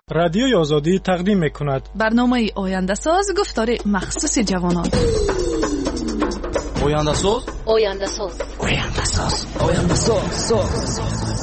رادیوی آزادی تقدیم می‌کند برنامه آینده ساز گفتار مخصوص جوانان. آینده ساز آینده ساز آینده ساز آینده ساز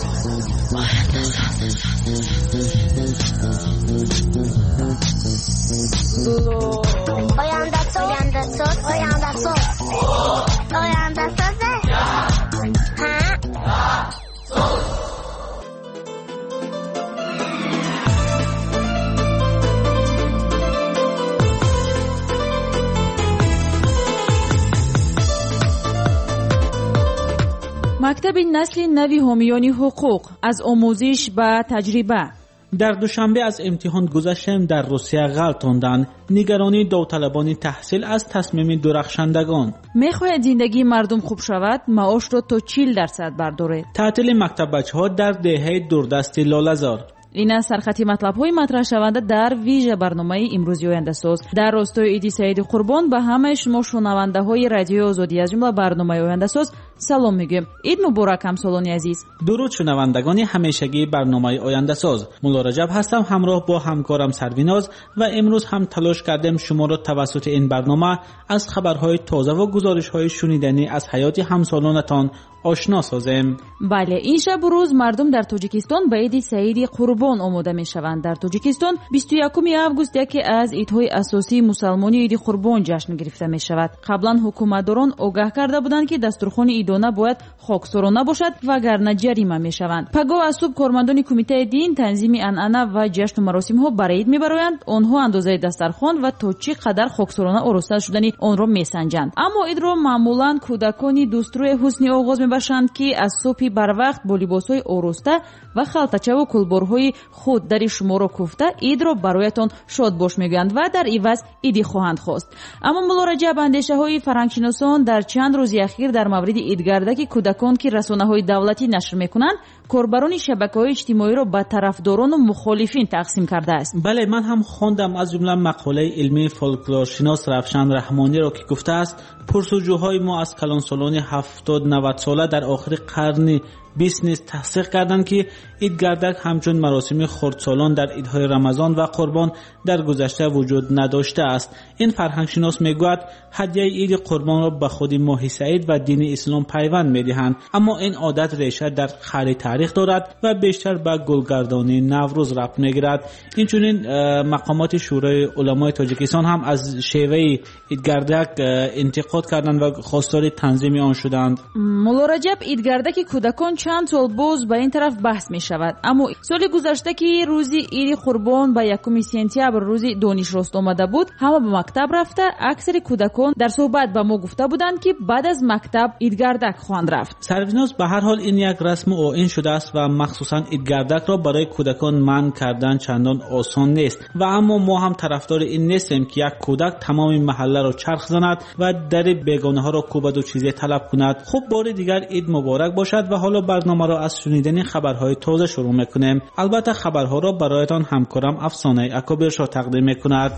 مکتب نسل نوی حامیان حقوق از آموزش به تجربه. در دوشنبه از امتحان گذشتم در روسیه غلطاندن. نگرانی داوطلبان تحصیل از تصمیم درخشندگان. میخواهد زندگی مردم خوب شود، معاش را تا 40% برداره. تعطیل مکتب بچه‌ها در دهه دوردست لاله‌زار. این از سرخطی مطلب‌های مطرح شونده در ویژه برنامه امروزی آینده ساز. در راستای عید سعید قربان به همه شما شنونده‌های رادیو آزادی از جمله برنامه آینده ساز سلام میگیم. عید مبارک همسالان عزیز. درود شنوندگان همیشگی برنامه آینده ساز. مولا رجب هستم همراه با همکارم سرویناز و امروز هم تلاش کردیم شما را توسط این برنامه از خبرهای تازه و گزارش‌های شنیدنی از حیات همسالانتان آشنا سازیم. بله، این شب روز مردم در تاجیکستان به عید سعید قربان آماده میشوند. در تاجیکستان 21 آگوست یکی از عیدهای اساسی مسلمانی عید قربان جشن گرفته می شود. قبلا حکومتداران آگاه کرده بودند که دسترخوان عیدانه باید خاکسارانه باشد وگرنه جریمه می شوند. پگاه از صبح کارمندان کمیته دین تنظیم عنعنه و جشن و مراسم ها برای عید میبرند. آنها اندازه دسترخوان و تا چه قدر خاکسارانه آراسته شدنی آن را میسنجند. اما عید را معمولا کودکانی دوستروی حسنی آغاز باشند که از صبح بر وقت با لباسهای آراسته و خلطچه و کلبرهای خود در شما را کوفته عید را برایتان شاد باش میگویند و در عوض عیدی خواهند خواست. اما مولا رجب اندیشه های فرهنگشناسان در چند روز اخیر در مورد عیدگردک کودکان که رسانه های دولتی نشر میکنند کاربران شبکه‌های اجتماعی را به طرفداران و مخالفین تقسیم کرده است. بله، من هم خواندم از جمله مقاله علمی فولکلورشناس رفشن رحمانی را که گفته است پرسجوهای ما از کلانسالان 70-90 ساله در آخر قرن 20 نیز تحقیق کردند که عیدگردک همچون مراسم خردسالان در عیدهای رمضان و قربان در گذشته وجود نداشته است. این فرهنگشناس میگوید هدیه عید قربان را به خود ماه سعید و دین اسلام پیوند میدهند، اما این عادت ریشه در قرن تاریخ دارد و بیشتر به گلگردانی نوروز ربط میگیرد. اینچنین مقامات شورای علمای تاجیکستان هم از شیوه عیدگردک انتقاد کردند و خواستار تنظیم آن شدند. مولا رجب عیدگردک کودکان چند سال باز به این طرف بحث می شود، اما سال گذشته که روزی عید قربان به 1 سپتامبر روزی دانش راست آمده بود، همه به مکتب رفته. اکثر کودکان در صحبت به ما گفته بودند که بعد از مکتب عیدگردک خواهند رفت. سرویناز به هر حال این یک رسم آیین شده است و مخصوصا عیدگردک را برای کودکان منع کردن چندان آسان نیست و اما ما هم طرفدار این نیستیم که یک کودک تمام محله را چرخ زند و در بیگانه ها را کوبد و چیزی طلب کند. خب بار دیگر عید مبارک باشد و حالا برنامه را از شنیدن خبرهای تازه شروع میکنیم. البته خبرها را برایتان همکارم افسانه اکابرشا تقدیم میکند.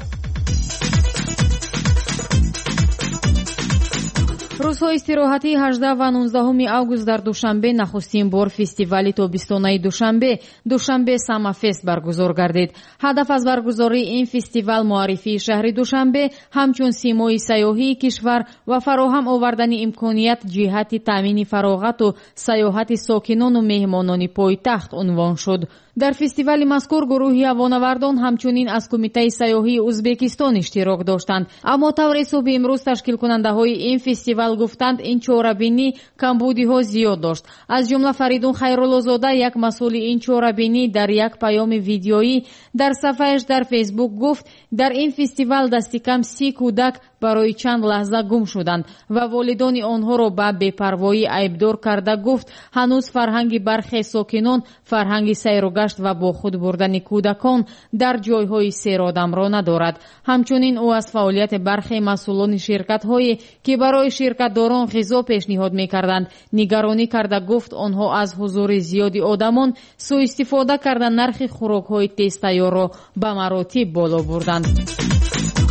روزهای استراحتی 18 و 19 آگوست در دوشنبه نخستین بار فستیوال تابستانه دوشنبه سامر فست برگزار گردید. هدف از برگزاری این فستیوال معرفی شهر دوشنبه همچون سیمای سیاحی کشور و فراهم آوردن امکانیت جهت تامین فراغت و سیاحت ساکنان و مهمانان پایتخت عنوان شد. در فستیوال مذکور گروهی هوانوردان همچنین از کمیته سیاحی ازبکستان اشتراک داشتند، اما طور صبح امروز تشکیل کننده های این فستیوال گفتند این چهاره‌بینی کمبودی ها زیاد داشت. از جمله فریدون خیرالله‌زاده یک مسئول این چهاره‌بینی در یک پیام ویدیویی در صفحه‌اش در فیسبوک گفت در این فستیوال دستی کم 30 کودک برای چند لحظه گم شدند و والدان آنها را به بی‌پروایی عیبدار کرده گفت هنوز فرهنگ برخی ساکنان فرهنگ سیر و گشت و با خود بردن کودکان در جایهای سیرآدم را ندارد. همچنین او از فعالیت برخی مسئولان شرکت‌هایی که برای شرکت‌داران غذا پیشنهاد می‌کردند نگرانی کرده گفت آنها از حضور زیادی آدمان سوء استفاده کرده نرخ خوراک‌های تیز تیار را به مراتب بالا بردند.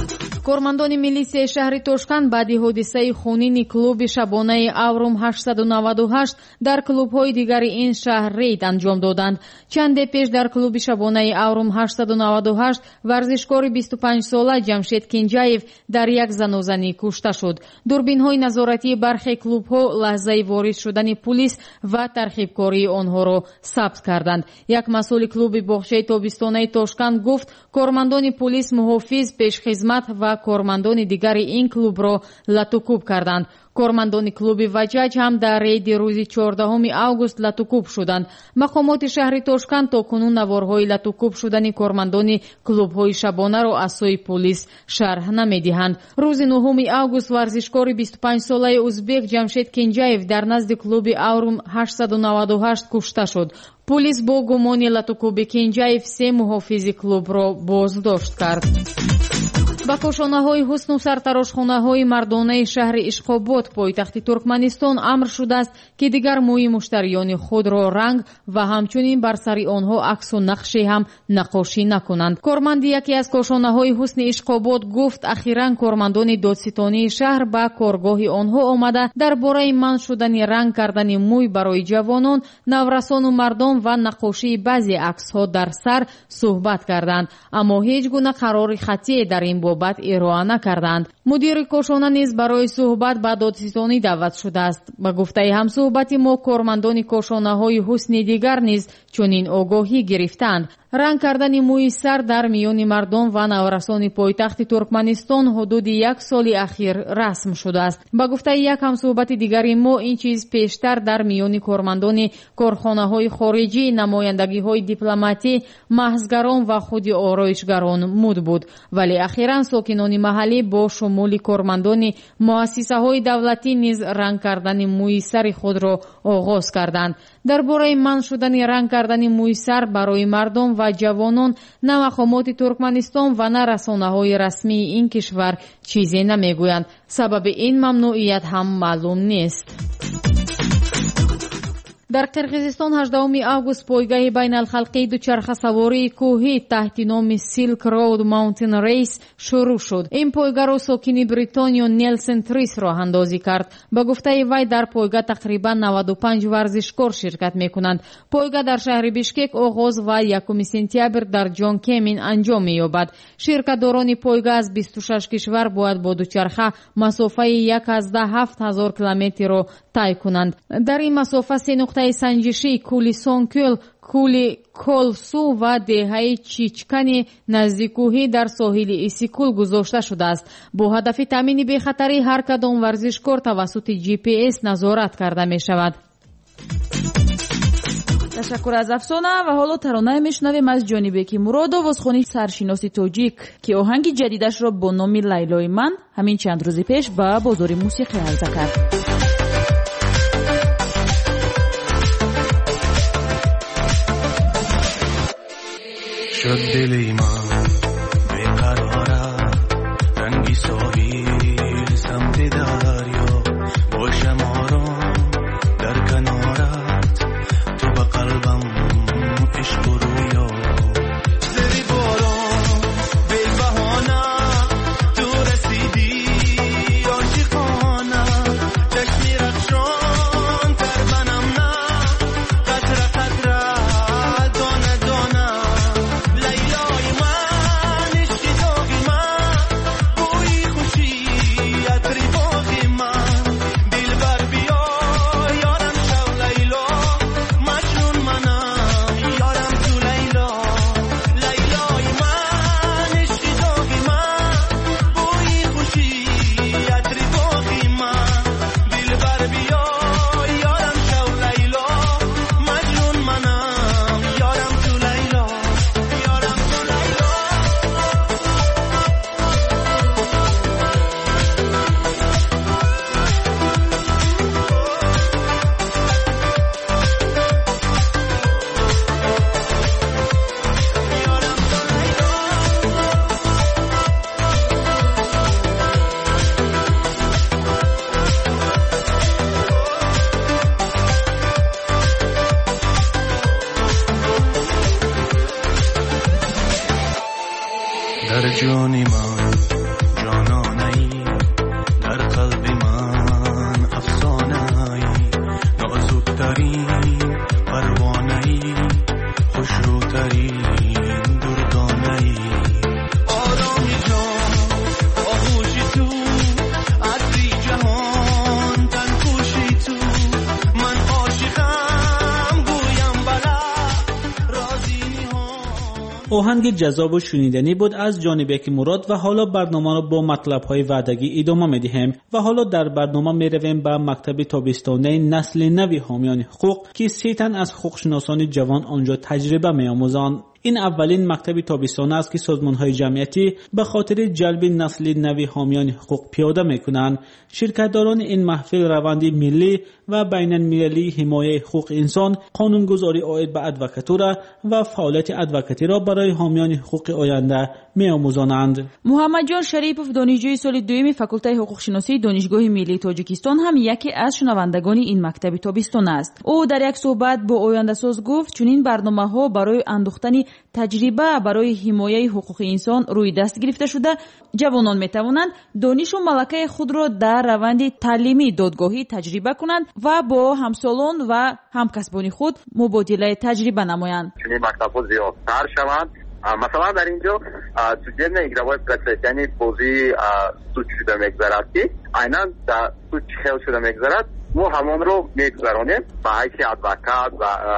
кормандони милисияи шаҳри Тошканд баъди ҳодисаи хунини клуби шабонаи Аврум 898 дар клубҳои дигари ин шаҳр рейд анҷом доданд. чанде пеш дар клуби шабонаи Аврум 898 варзишкори 25-сола Ҷамшед Кинҷаев дар як занозанӣ кушта шуд. дурбинҳои назоратии бархе клубҳо лаҳзаи ворид шудани пулис ва тархибкории онҳоро сабт карданд. як масъули клуби боғчаи тобистонаи Тошканд гуфт кормандони пулис муҳофиз, пешхизмат ва кормандони дигари ин клубро латукуб карданд. кормандони клуби Ваҷаҷ ҳам дар рейди рӯзи 14 август латукуб шуданд. мақомоти шаҳри Тошканд то кунун наворҳои латукуб шудани кормандони клубҳои шабонаро аз сӯи пулис шарҳ намедиҳанд. рӯзи 9 август варзишкори 25-солаи узбек Ҷамшед Кинҷаев дар назди клуби Аврум 898 кушта шуд. пулис бо гумони латукуби Кинҷаев 3 муҳофизи клубро боздошт кард. ба кошонаҳои ҳусну сартарошхонаҳои мардонаи шаҳри Ишқобод пойтахти Туркманистон амр шудааст ки дигар мӯи муштариёни худро ранг ва ҳамчунин бар сари онҳо аксу нақше ҳам нақошӣ накунанд. корманди яке аз кошонаҳои ҳусни Ишқобод гуфт ахиран кормандони додситонии шаҳр ба коргоҳи онҳо омада дар бораи манъ шудани ранг кардани мӯй барои ҷавонон, наврасону мардон ва нақошии баъзе аксҳо дар сар суҳбат карданд, аммо ҳеҷ гуна қарори хатие дар ин бобат ироа накарданд. мудири кошона низ барои суҳбат ба додситонӣ даъват шудааст. ба гуфтаи ҳамсуҳбати мо кормандони кошонаҳои ҳусни дигар низ чунин огоҳӣ гирифтаанд. ранг кардани мӯи сар дар миёни мардон ва наврасони пойтахти Туркманистон ҳудуди 1 соли ахир расм шудааст. ба гуфтаи як ҳамсуҳбати дигари мо ин чиз пештар дар миёни кормандони корхонаҳои хориҷӣ, намояндагиҳои дипломатӣ, маҳзгарон ва худи ороишгарон муд буд, вале ахиран сокинони маҳаллӣ бо шумули кормандони муассисаҳои давлатӣ низ ранг кардани мӯи сари худро оғоз карданд. дар бораи манъ шудани ранг кардани мӯи сар барои мардон ва ҷавонон на мақомоти Туркманистон ва на расонаҳои расмии ин кишвар чизе намегӯянд. сабаби ин мамнуият ҳам маълум нест. дар қирғизистон 18 август пойгаҳи байналхалқии дучархасавории кӯҳӣ таҳти номи Silk Road Mountain Race шурӯъ шуд. ин пойгаро сокини Бритониё Нелсон Трис роҳандозӣ кард. ба гуфтаи вай дар пойга тақрибан 95 варзишкор ширкат мекунанд. пойга дар шаҳри Бишкек оғоз ва 1 сентябр дар Ҷон Кемин анҷом меёбад. ширкатдорони пойга аз 26 кишвар бояд бо дучарха масофаи 17000 километрро тай кунанд. дар ин масофа 3 нуқтаи санҷишӣ кӯли Сонкӯл, кӯли Колсу ва деҳаи Чичкани наздикӯҳӣ дар соҳили Исикул гузошта шудааст. бо ҳадафи таъмини бехатарӣ ҳар кадом варзишкор тавассути GPS назорат карда мешавад. ташаккур аз афсона ва ҳоло таронае мешунавем аз ҷонибеки Муродов, овозхони саршиноси тоҷик ки оҳанги ҷадидашро бо номи Лайлои ман ҳамин чанд рӯзи пеш ба бозори мусиқӣ арза кард. شد دلی من بیقرارم رنگی ساحل سمت دریا باشم آرام در کنارت تو به قلبم عشق و رویا زری باران بی بهانه تو رسیدی عاشقانه چشمی رخشان تر منم نه قطره قطره دانه دانه در جانی من جان آهنگ جذاب و شنیدنی بود از جانب یک مراد و حالا برنامه را با مطلب‌های وعدگی ادامه می‌دهیم و حالا در برنامه می‌رویم به مکتب تابستانه نسل نوی حامیان حقوق که 3 تن از حقوق‌شناسان جوان آنجا تجربه می‌آموزند. این اولین مکتب تابستانه است که سازمان‌های جمعیتی به خاطر جلب نسل نوی حامیان حقوق پیاده می‌کنند. شرکت‌داران این محفل روند ملی و بین‌المللی حمایت حقوق انسان، قانونگذاری عاید به ادوکاتوره و فعالیت ادوکاتی را برای حامیان حقوق آینده می‌آموزانند. محمد جان شریپوف دانشجوی سال دوم فاکولته حقوق شناسی دانشگاه ملی تاجیکستان هم یکی از شنوندگان این مکتب تابستان است. او در یک صحبت با آینده ساز گفت چنین برنامه‌ها برای اندوختن تجربه برای حمایت حقوق انسان روی دست گرفته شده، جوانان می‌توانند دانش و ملکه خود را در روند تعلیمی دادگاهی تجربه کنند و با همسالان و همکسبان خود مبادله تجربه نمایند. چنین مکتب‌ها زیادتر شوند. مثلا در اینجا سوجن اگروای پرسیدنی بازی سوچ شده میگذرد که عیناً در سوچ خیل شده میگذرد، ما همان رو میگذرانیم به حیث ادوکات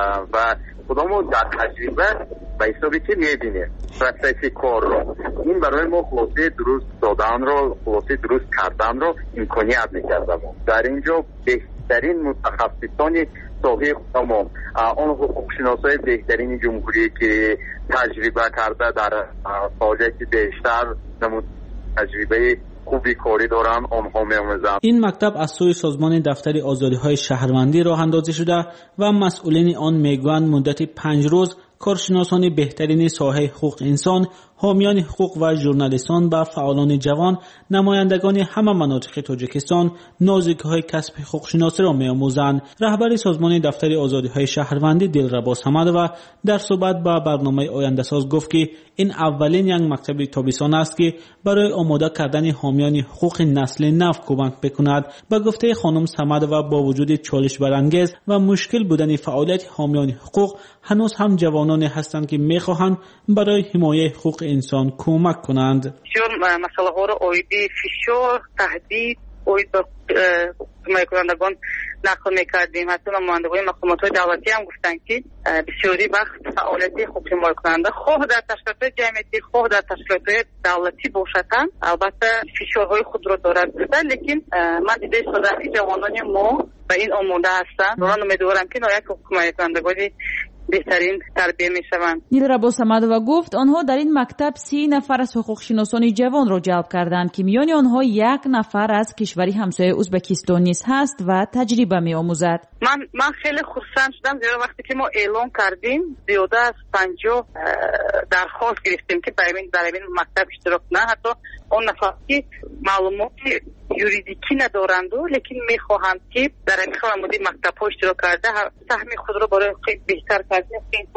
و خودمو در تجربه به حسابی که میبینیم پروسس کار رو. این برای ما خلاصه درست دادن رو، خلاصه درست کردن رو امکانیت میکردم. در اینجا بهترین متخصصان ساحه خودمون، اون حقوق‌شناسای بهترین جمهوری که تجربه کرده در فعالیت بیشتر نمود تجربه خوبی کاری دارن، آنها می‌آموزند. این مکتب از سوی سازمان دفتر آزادی‌های شهروندی راه اندازی شده و مسئولین آن میگویند مدت 5 روز کارشناسان بهترین ساحه حقوق انسان، حامیان حقوق و ژورنالیستان و فعالان جوان، نمایندگان همه مناطق تاجیکستان نازکی‌های کسب حقوق شناسی را می‌آموزند. رهبر سازمان دفتر آزادی‌های شهروندی دلربا صمدوی در صحبت با برنامه آینده ساز گفت که این اولین یک مکتب تابستان است که برای آماده کردن حامیان حقوق نسل نو کمک بکند. به گفته خانم صمدوی با وجود چالش برانگیز و مشکل بودن فعالیت حامیان حقوق، هنوز هم جوانانی هستند که می‌خواهند برای حمایت حقوق انسان کمک کنند. چون مسئله ها رو اویدی فشار، تهدید، اوید به حمایت کنندگان نقل میکردیم. حتی نمایندگان مقامات دولتی هم گفتن که بسیاری وقت فعالیت حقوق حمایت کننده خواه در تشکیلات جمعیتی، خواه در تشکیلات دولتی باشند، البته فشارهای خود را دارد گفتن. لیکن من دیده شدم که جوانان ما به این آماده هستند. من امیدوارم که نهایت حمایت کنندگان بهترین تربیه میشوند. دلربا صمدوی گفت آنها در این مکتب 30 نفر از حقوق شناسان جوان را جلب کردند که میان آنها 1 نفر از کشوری همسایه ازبکستان نیز هست و تجربه می‌آموزد. من خیلی خرسند شدم زیرا وقتی که ما اعلام کردیم زیاده از 50 درخواست گرفتیم که در این مکتب اشتراک کنند. حتی اون نفر که معلومات یوریدیکی ندارند لیکن میخواهند که در این خانواده مکتب ها اشتراک کرده سهم خود را برای بهتر کردن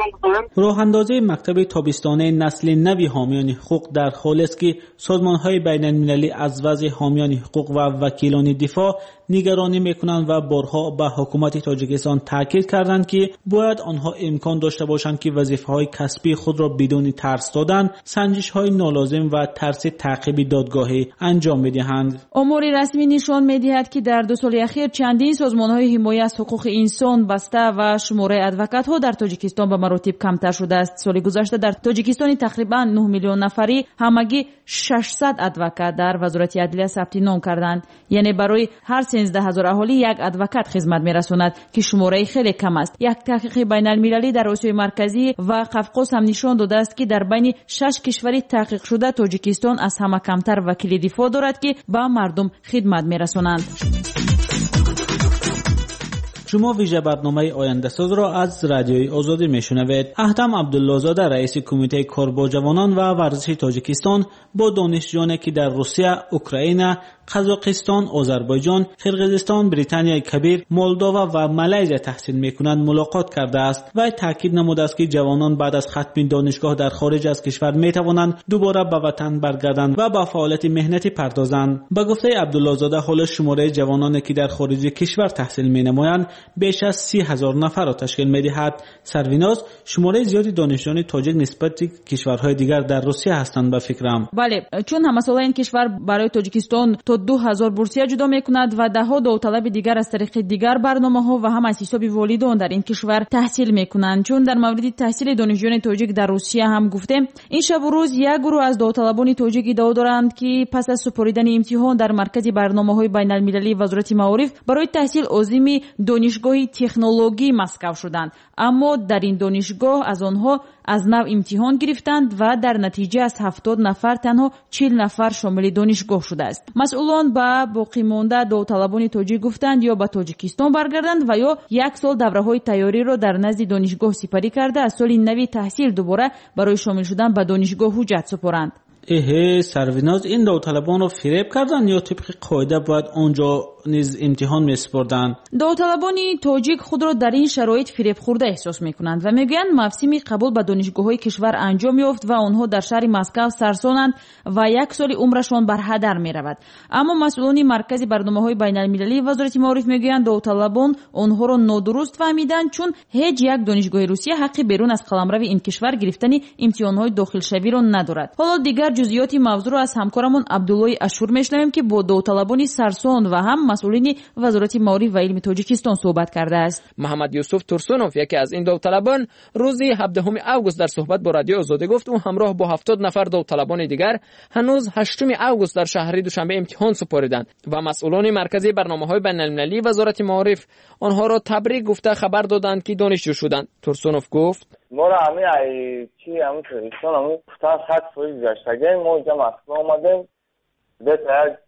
راه اندازی مکتب تابستانه نسل نوی حامیان حقوق در حالی است که سازمان‌های بین‌المللی از وضع حامیان حقوق و وکیلان دفاع نگرانی میکنند و بارها به حکومت تاجیکستان تاکید کردند که باید آنها امکان داشته باشند که وظیفه‌های کسبی خود را بدون ترس دادن، سنجش‌های نالازم و ترس تعقیب دادگاهی انجام بدهند. امور رسمی نشان می‌دهد که در 2 سال اخیر چندین سازمان‌های حمایت از حقوق انسان بسته و شماره ادوکات‌ها در تاجیکستان به مراتب کمتر شده است. سال گذشته در تاجیکستان تقریباً 9 میلیون نفری همگی 600 ادوکات در وزارت عدلیه ثبت نام کردند. یعنی برای هر 13000 اهالی 1 ادوکات خدمت می‌رساند که شماره خیلی کم است. یک تحقیق بین‌المللی در آسیای مرکزی و قفقاز هم نشان داده است که در بین 6 کشوری تحقیق شده تاجیکستان از همه کمتر وکیل دفاع دارد که به مردم خدمت می‌رسانند. شما ویژه برنامه آینده ساز را از رادیوی آزادی میشنوید. اهتم عبدالله زاده رئیس کمیته کار با جوانان و ورزش تاجیکستان با دانشجویانی که در روسیه، اوکراین، قزاقستان، آذربایجان، قرقیزستان، بریتانیای کبیر، مولداوا و مالزی تحصیل میکنند ملاقات کرده است و تاکید نموده است که جوانان بعد از ختم دانشگاه در خارج از کشور میتوانند دوباره به وطن برگردند و به فعالیت مهنتی پردازند. به گفته عبدالله زاده حال شماره جوانانی که در خارج کشور تحصیل مینمایند بیش از 30000 نفر را تشکیل می‌دهد. سرویناز شماره زیادی دانشجویان تاجیک نسبت کشورهای دیگر در روسیه هستند به فکرم. بله، چون همسالای این کشور برای تاجیکستان تا 72,000 بورسیه جدا میکند و دهها داوطلب دیگر از طریق دیگر برنامه‌ها و هم از حساب والدان در این کشور تحصیل میکنند. چون در مورد تحصیل دانشجویان تاجیک در روسیه هم گفتیم، این شب و روز یک گروه از داوطلبان تاجیک ادعا دارند که پس از سپردن امتحان در مرکز برنامه‌های بین‌المللی وزارت معارف برای تحصیل عازم دانشگاه تکنولوژی مسکو شدند، اما در این دانشگاه از آنها از نو امتحان گرفتند و در نتیجه از 70 نفر تنها 40 نفر شامل دانشگاه شده است. مسئولان به باقی مانده داوطلبان تاجیک گفتند یا به تاجیکستان برگردند و یا یک سال دوره‌های تیاری را در نزد دانشگاه سپری کرده از سال نوی تحصیل دوباره برای شامل شدن به دانشگاه حجت سپارند. سرویناز این داوطلبان رو فریب کردن یا طبق قاعده باید آنجا نیز امتحان میسپردن؟ داوطلبان تاجیک خود را در این شرایط فریب خورده احساس میکنند و میگویند موسم قبول به دانشگاه‌های کشور انجام یافت و آنها در شهر مسکو سرسانند و یک سال عمرشان بر هدر میرود. اما مسئولان مرکز برنامه‌های بین‌المللی وزارت معارف میگویند داوطلبان آنها را نادرست فهمیدند، چون هیچ یک دانشگاه روسیه حق بیرون از قلمرو این کشور گرفتن امتحان‌های داخل شوی را ندارد. حالا دیگر جزئیات موضوع را از همکارمون عبدالله اشور میشنویم که با داوطلبان سرسان و هم مسئولین وزارت معارف و علم تاجیکستان صحبت کرده است. محمد یوسف تورسونوف یکی از این داوطلبان روز 17 آگوست در صحبت با رادیو آزادی گفت او همراه با 70 نفر داوطلبان دیگر هنوز 8 آگوست در شهر دوشنبه امتحان سپاریدند و مسئولان مرکزی برنامه‌های بین‌المللی وزارت معارف آنها را تبریک گفته خبر دادند که دانشجو شدند. تورسونوف گفت ما را همین تاجیکستان همین گفتن خط فوری گذاشتگیم، ما اینجا مسکو آمدیم بهتر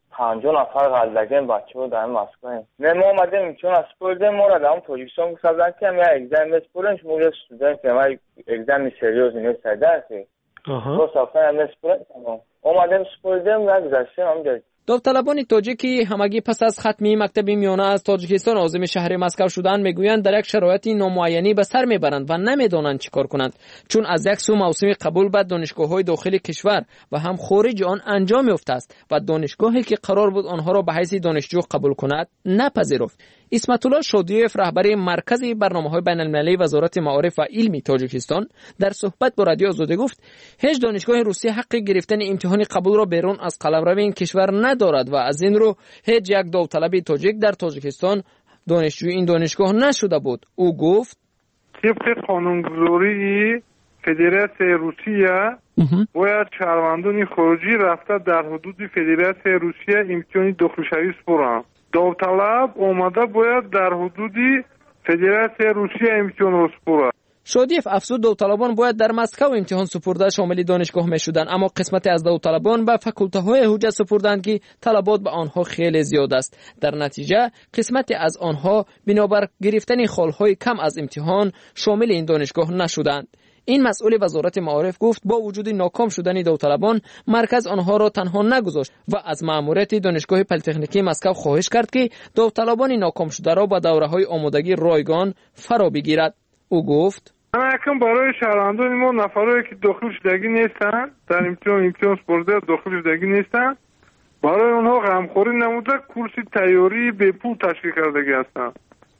50 نفر غلدگیم بچه ها در مسکو هیم. ما آمدیم چون از سپردیم ما را در تاجیکستان گفتن که همین اگزم بسپردیم شما را سودن که همین اگزم سریوز نیست درسی تو صافن همین سپردیم آمدیم سپردیم نگذاشتیم همینجا. داوطلبان تاجیکی همگی پس از ختمی مکتب میانه از تاجیکستان عازم شهر مسکو شدند میگویند در یک شرایط نامعینی به سر میبرند و نمیدانند چیکار کنند، چون از یک سو موسم قبول به دانشگاه‌های داخل کشور و هم خارج آن انجام یافته است و دانشگاهی که قرار بود آنها را به حیث دانشجو قبول کند نپذیرفت. اسمت الله شادیوف رهبر مرکز برنامه‌های بین‌المللی وزارت معارف و علم تاجیکستان در صحبت با رادیو آزادی گفت هیچ دانشگاه روسیه حق گرفتن امتحان قبول را بیرون از قلمرو این کشور ندارد و از این رو هیچ یک داوطلب تاجیک در تاجیکستان دانشجوی این دانشگاه نشده بود. او گفت طبق قانونگذاری فدراسیون روسیه باید شهروندان خارجی رفته در حدود فدراسیون روسیه امتحان داخلشوی سپارند. داوطلب آمده باید در حدود فدراسیون روسیه امتحان را سپارد. شادیف افزود داوطلبان باید در مسکو امتحان سپرده شامل دانشگاه میشدند، اما قسمتی از داوطلبان به فاکولته حجت سپردند که طلبات به آنها خیلی زیاد است. در نتیجه قسمتی از آنها بنابر گرفتن خالهای کم از امتحان شامل این دانشگاه نشدند. این مسئول وزارت معارف گفت با وجود ناکام شدن داوطلبان مرکز آنها را تنها نگذاشت و از مأموریت دانشگاه پلی‌تکنیکی مسکو خواهش کرد که داوطلبان ناکام شده را با دوره‌های آمادگی رایگان فرا بگیرد. او گفت اکنون برای شهروندان ما نفرایی که داخل شدگی نیستند در امتحان سپرده داخل شدگی نیستند برای آنها غمخوری نموده کورس تیاری به پول تشکیل کردگی هستند.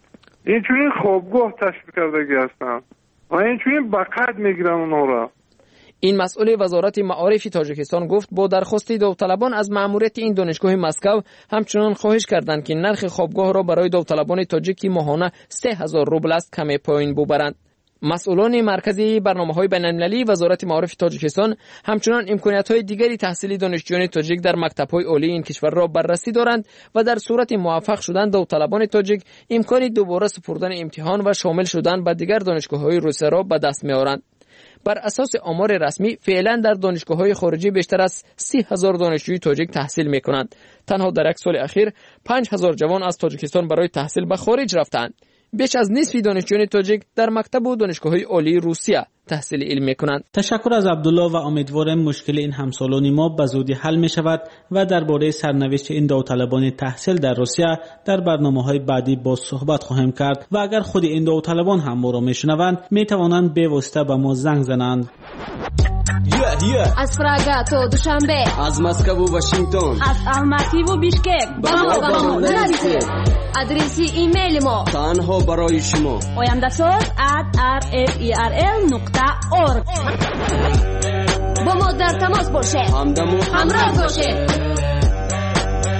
اینچنین خوابگاه تشکیل کردگی هستند و اینچنین به قید میگیرن اونها را. این مسئول وزارت معارف تاجیکستان گفت با درخواست داوطلبان از مأموریت این دانشگاه مسکو همچنان خواهش کردند که نرخ خوابگاه را برای داوطلبان تاجیکی ماهانه 3000 روبل است کم پایین ببرند. مسئولان مرکزی برنامه‌های بین‌المللی وزارت معارف تاجیکستان همچنان امکانات‌های دیگری تحصیلی دانشجویان تاجیک در مکتب‌های عالی این کشور را بررسی دارند و در صورت موفق شدن داوطلبان تاجیک امکان دوباره سپردن امتحان و شامل شدن به دیگر دانشگاه‌های روسیه را به دست می‌آورند. بر اساس آمار رسمی فعلا در دانشگاه‌های خارجی بیشتر از 30,000 دانشجوی تاجیک تحصیل می‌کنند. تنها در یک سال اخیر 5,000 جوان از تاجیکستان برای تحصیل به خارج رفتند. بیش از نصف دانشجویان تاجیک در مکتب و دانشگاه‌های عالی روسیه تحصیل علم می‌کنند. تشکر از عبدالله و امیدوارم مشکل این همسالان ما به زودی حل می‌شود و درباره سرنوشت این داوطلبان تحصیل در روسیه در برنامه‌های بعدی با صحبت خواهیم کرد و اگر خود این داوطلبان هم ما را می‌شنوند می‌توانند به واسطه به ما زنگ زنند. از پراگا تا دوشنبه، از مسکو و واشنگتن، از الماتی و بیشکک با ما نرسید. آدرس ایمیل ما تنها برای شما oyamdasoz@rferl.org. با ما در تماس باشید، همراه باشید.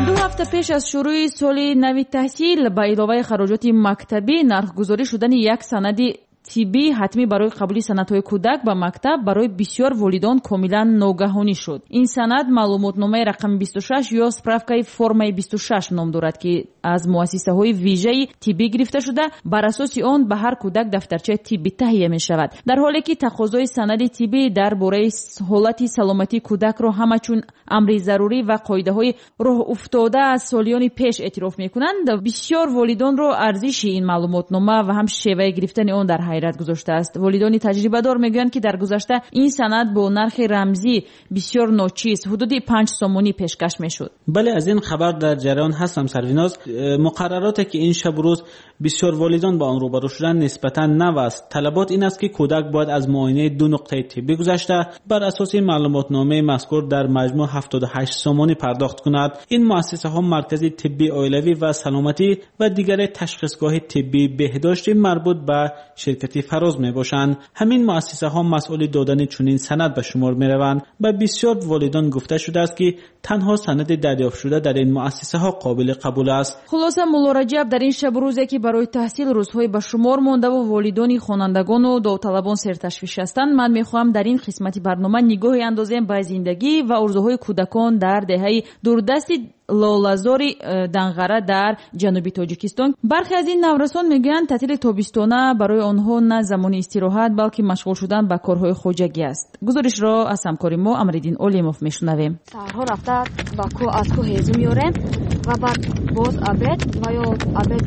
2 ҳафта пеш аз шурӯи соли нави таҳсил ба иловаи хароҷоти мактабӣ нархгузорӣ шудани як санади тиббӣ ҳатмӣ барои қабули санадҳои кӯдак ба мактаб барои бисёр волидон комилан ногаҳонӣ шуд. Ин санад маълумотномаи рақами 26 ё справкаи формаи 26 ном дорад, ки аз муассисаҳои вижаи тиббӣ гирифта шуда бар асоси он ба ҳар кӯдак дафтарчаи тиббӣ таҳия мешавад. дар ҳоле ки тақозои санади тиббӣ дар бораи ҳолати саломатии кӯдакро ҳамачун амри зарурӣ ва қоидаҳои роҳуфтода аз солиёни пеш эътироф мекунанд, бисёр волидонро арзиши ин маълумотнома ва ҳам шеваи гирифтани он дар ҳайрат гузоштааст. волидони таҷрибадор мегӯянд, ки дар гузашта ин санад бо нархи рамзӣ бисёр ночиз ҳудуди 5 сомонӣ пешкаш мешуд. бале аз ин хабар дар ҷараён ҳастам сарвиноз. муқаррароте ки ин шаб рӯз бисёр волидон ба он рӯбарӯ шуданд нисбатан нав аст. талабот ин аст ки кӯдак бояд аз муоинаи 2 нуқтаи тиббӣ гузашта бар асоси маълумотномаи мазкур дар маҷмӯъ 78 сомонӣ пардохт кунад. ин муассисаҳо маркази тиббии оилавӣ ва саломатӣ ва дигаре ташхисгоҳи тиббии беҳдошти марбут ба ширкати Фароз мебошанд. ҳамин муассисаҳо масъули додани чунин санад ба шумор мераванд. ба бисёр волидон гуфта шудааст ки танҳо санади дарёфтшуда дар ин муассисаҳо қобили қабул аст. хулоса мулло раҷаб дар ин шаб рӯзе ки барои таҳсил рӯзҳои ба шумор мондаву волидони хонандагону довталабон серташвиш ҳастанд, ман мехоҳам дар ин қисмати барнома нигоҳе андозем ба зиндагӣ ва орзуҳои кӯдакон дар деҳаи дурдасти лолазори данғара дар ҷануби тоҷикистон. бархе аз ин наврасон мегӯянд таътили тобистона барои онҳо на замони истироҳат, балки машғул шудан ба корҳои хоҷагӣ аст. гузоришро аз ҳамкори мо Амриддин Олимов мешунавем. саҳрҳо рафта ба кӯ аз кӯ ҳезу меорем ва баъд боз абед ва ё абед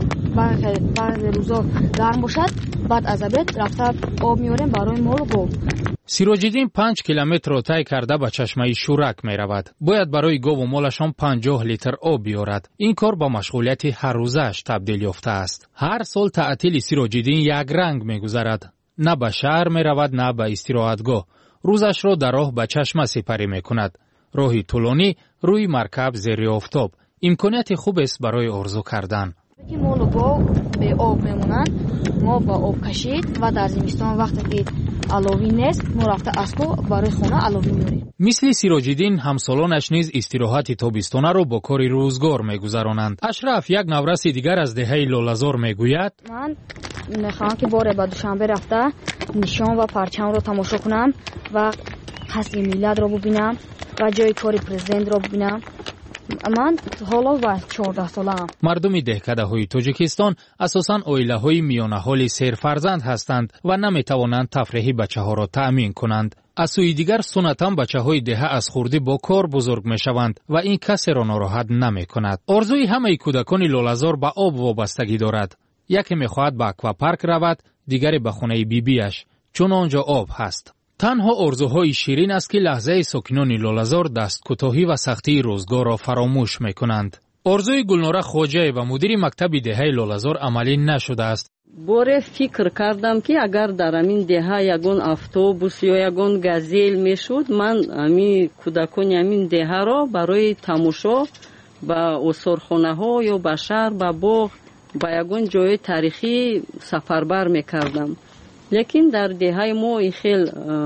баъзе рӯзо гарм бошад, баъд аз абед рафта об меорем барои молу гов. сироҷиддин 5 километрро тай карда ба чашмаи Шурак меравад. бояд барои гову молашон 50 литр об биёрад. ин кор ба машғулияти ҳаррӯзааш табдил ёфтааст. ҳар сол таътили Сироҷиддин як ранг мегузарад. на ба шаҳр меравад, на ба истироҳатгоҳ. рӯзашро дар роҳ ба чашма сипарӣ мекунад. роҳи тӯлонӣ рӯи маркаб зери офтоб. имконияти хубест барои орзу кардан. ки молу гов бе об мемонанд, мо ба об кашид ва дар зимистон вақте ки аловӣ нест, мо рафта аз кӯ барои хона аловӣ меорем. мисли Сироҷиддин ҳамсолонаш низ истироҳати тобистонаро бо кори рӯзгор мегузаронанд. Ашраф, як навраси дигар аз деҳаи Лолазор, мегӯяд: ман мехоҳам ки боре ба Душанбе рафта нишон ва парчамро тамошо кунам ва қасри миллатро бубинам ва ҷои кори президентро бубинам. ман ҳоло ба 14 солаам. мардуми деҳкадаҳои Тоҷикистон асосан оилаҳои миёнаҳоли серфарзанд ҳастанд ва наметавонанд тафреҳи бачаҳоро таъмин кунанд. аз сӯи дигар сунатан бачаҳои деҳа аз хурдӣ бо кор бузург мешаванд ва ин касеро нороҳат намекунад. орзуи ҳамаи кӯдакони Лолазор ба об вобастагӣ дорад. яке мехоҳад ба аквапарк равад, дигаре ба хонаи бибияш, чун он ҷо об ҳаст. танҳо орзуҳои ширин аст ки лаҳзаи сокинони Лолазор дасткӯтоҳӣ ва сахтии рӯзгорро фаромӯш мекунанд. орзуи Гулнора Хоҷаева, мудири мактаби деҳаи Лолазор, амалӣ нашудааст. боре фикр кардам ки агар дар амин деҳа ягон автобус ё ягон газел мешуд, ман амин кӯдакони амин деҳаро барои тамошо ба осорхонаҳо ё ба шаҳр, ба боғ, ба ягон ҷои таърихӣ сафарбар мекардам. лекин дар деҳаи мо ин хел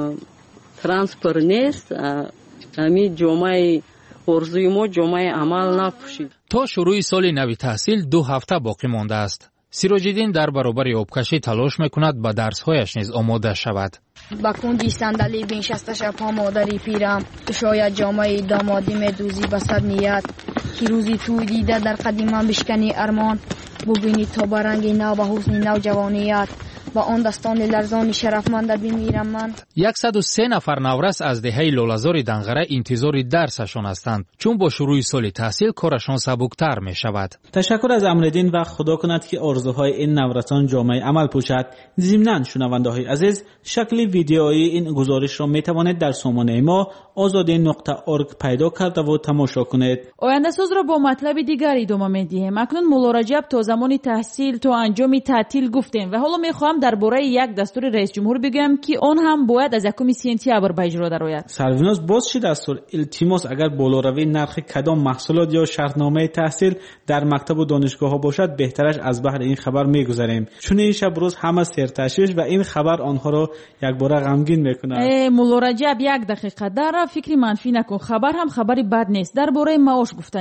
транспорт нест. амин ҷомаи орзуи мо ҷомаи амал напӯшид. то шурӯи соли нави таҳсил 2 ҳафта боқӣ мондааст. Сироҷиддин дар баробари обкашӣ талош мекунад ба дарсҳояш низ омода шавад. ба кунди сандалӣ беншаста шавам модари пирам, шояд ҷомаи домодӣ медӯзӣ ба сад ният, ки рӯзи тӯй дида дар қади ман бишкани армон, бубинӣ то ба ранги нав ба ҳусни навҷавоният, با آن دستان لرزانی شرفمند بمیرم من. 103 نفر نورس از دهه لولازار دنغره انتظار درسشان هستند چون با شروع سال تحصیل کارشان سبکتر می شود. تشکر از امرالدین و خدا کند که آرزوهای این نورسان جامعه عمل پوشد. ضمناً شنونده‌های عزیز شکل ویدیویی این گزارش را می توانید در سامانه ما azadi.org پیدا کرده و تماشا کنید. آینده ساز را با مطلب دیگری ادامه می‌دهیم. اکنون مولا رجب تا زمان تحصیل تا انجام تعطیل گفتیم و حالا می‌خواهم درباره یک دستور رئیس جمهور بگم که آن هم باید از 1 سپتامبر به اجرا درآید. سروناز باز چه دستور؟ التماس اگر بالاروی نرخ کدام محصولات یا شرطنامه تحصیل در مکتب و دانشگاه‌ها باشد بهترش از بحر این خبر می‌گذریم چون این شب روز همه سرتشویش و این خبر آنها را یک بار غمگین می‌کند. مولا رجب یک دقیقه در فکر منفی نکن. خبر هم خبری بد نیست. درباره معاش گفتنیم.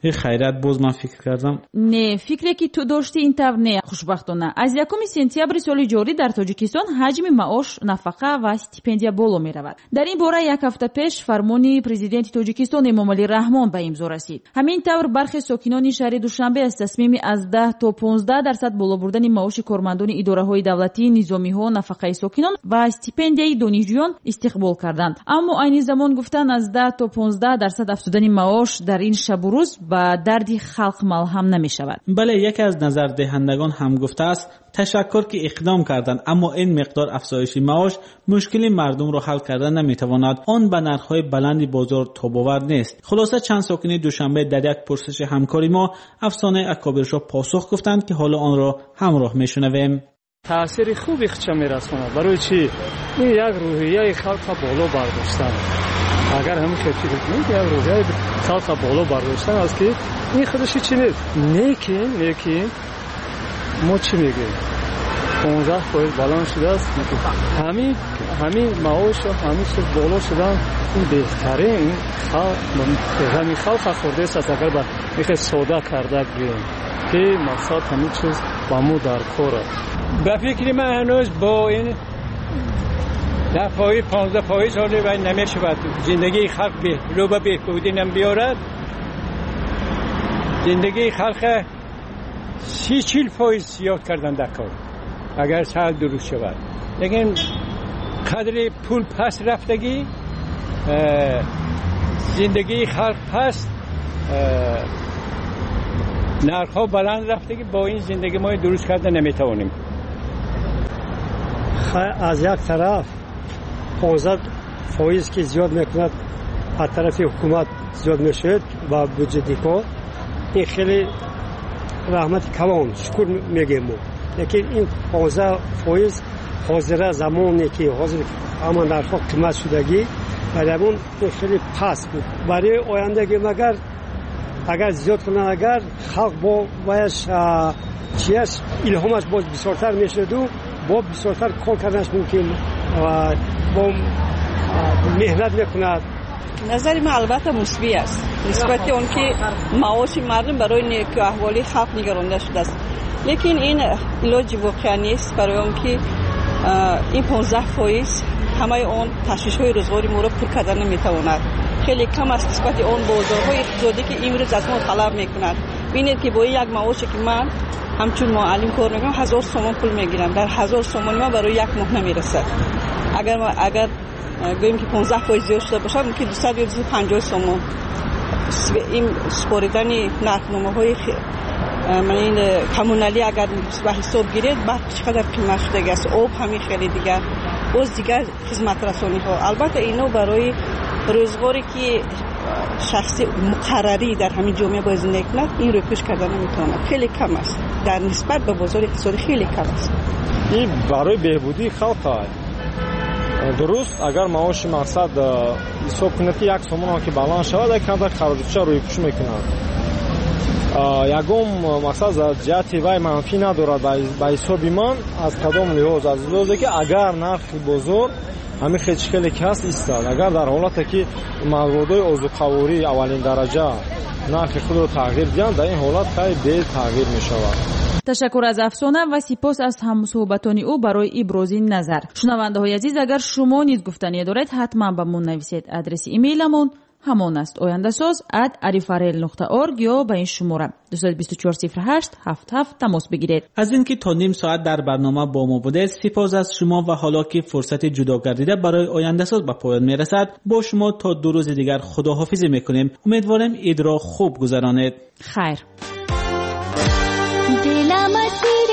خیرت باز من فکر کردم نه فکری که تو داشتی این طور نه خوشبختانه. از 1 سپتامبر سال جاری در تاجیکستان حجم معاش، نفقه و استیپندیا بالا می رود. در این باره یک هفته پیش فرمان پرزیدنت تاجیکستان امامعلی رحمان به امضا رسید. همین طور برخی ساکنان شهر دوشنبه از تصمیم از 10 تا 15% بالا بردن معاش کارمندان اداره‌های دولتی، نظامی‌ها، نفقه ساکنان و استیپندیای دانشجویان استقبال کردند. اما عین زمان گفتن از 10 تا 15% افزودن معاش در این شب و روز با درد خلق ملهم نمی شود. بله، یکی از نظر دهندگان هم گفته است تشکر که اقدام کردند، اما این مقدار افزایش معاش مشکل مردم را حل کردن نمیتواند. آن به نرخ‌های بلند بازار تاب‌آور نیست. خلاصه چند ساکن دوشنبه در یک پرسش همکاری ما افسانه اکابرشا پاسخ گفتند که حالا آن را همراه میشنویم. تأثیر خوبی چه میرساند؟ برای چی؟ این یک روحیه خلق بالا برداشتن. اگر همین خیلی کنید یک روحیه خلق بالا برداشتن است که این خودش چی نیست. لیکن ما چی میگیم؟ 15% بالان شده است. همین معاش و همین چیز بالا شدن این بهترین همین خلق خورده است. اگر با میخواد سودا کرده بگیم که مقصد همین چیز با ما در کار است. به فکر من هنوز با این 10% 15% سالی و نمیشود زندگی خلق رو به بهبودی نمیارد. زندگی خلق 30-40% زیاد کردن در کار اگر سال درست شود. لیکن قدر پول پس رفتگی، زندگی خلق پس، نرخ‌ها بلند رفتگی، با این زندگی ما درست کردن نمیتوانیم. از یک طرف 15% که زیاد میکند از طرف حکومت زیاد میشد با بودجه کار، این خیلی رحمت کلان شکر میگیم ما. لیکن این 15% حاضر زمانی که حاضر اما نرخ قیمت شدگی برامون خیلی پس بود. برای آیندگی اگر زیاد کنن، اگر خلق با وایش چیز الهامش باز بسیارتر میشد و با بسیارتر کار کردنش ممکن و با مهنت میکند. نظر من البته مثبت است نسبت اون که معاش مردم برای نیکی احوالی خلق نگرانده شده است. لیکن این علاج واقعی نیست برای اون که این 15% همه اون تشویش‌های روزگاری ما را پر کردن نمیتواند. خیلی کم است نسبت اون بازارهای اقتصادی که امروز از ما طلب میکند. ببینید که با یک معاشی که من همچون معلم کار میکنم 1000 تومان پول میگیرم، در 1000 تومان ما برای یک ماه نمیرسد. اگر گوییم که 15% زیاد شده باشه ممکن 200 یا 250 تومان این سپاریدن نرخ‌نامه‌های من این کمونالی اگر به حساب گیرید بعد چقدر قیمت شده است. آب همین خیلی دیگر باز دیگر خدمت رسانی ها. البته اینو برای روزگاری که شخصی مقرری در همین جامعه باید زندگی کند این رو پیش کردن نمیتونه، خیلی کم است در نسبت به بازار اقتصادی، خیلی کم است. این برای بهبودی خلق درست اگر معاش مقصد حساب کنید که یک تومان که بالان شود یک کمتر خراجش روی پوش میکنند. یکم مقصد جهت وای منفی ندارد به حساب من از کدام لحاظ از لحاظی که اگر نرخ بازار همین خیلی که هست ایستاد، اگر در حالتی که موادهای عضوقواری اولین درجه نرخ خود رو تغییر دهند در این حالت خیلی دیر تغییر می شود. تشکر از افسانه و سپاس از همصحبتان او برای ابراز نظر. شنونده های عزیز اگر شما نیز گفتنی دارید حتما به من نویسید. آدرس ایمیلمون همان است oyandasaz@arifarel.org یا به این شماره 2240877 تماس بگیرید. از اینکه تا نیم ساعت در برنامه با ما بودید سپاس از شما و حالا که فرصت جدا گردیده برای آینده‌ساز به پایان میرسد با شما تا 2 روز دیگر خداحافظی میکنیم. امیدوارم عید را خوب گذرانید. خیر. دلم اسیر